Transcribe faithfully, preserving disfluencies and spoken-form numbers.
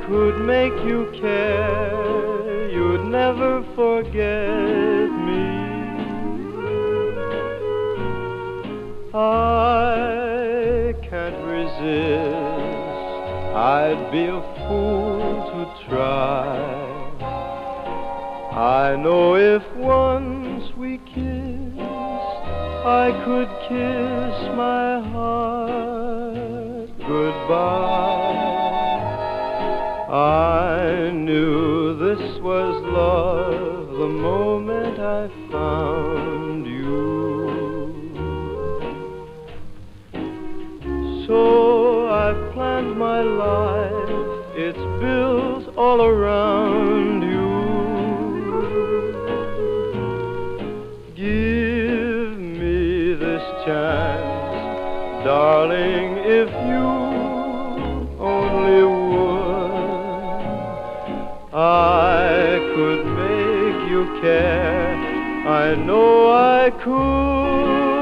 could make you care, you'd never forget me. I can't resist, I'd be a fool to try. I know if once we kissed, I could kiss my heart goodbye. I knew this was love the moment I found you. So I've planned my life, it's built all around you. Give me this chance, darling, if you only would. I could make you care, I know I could.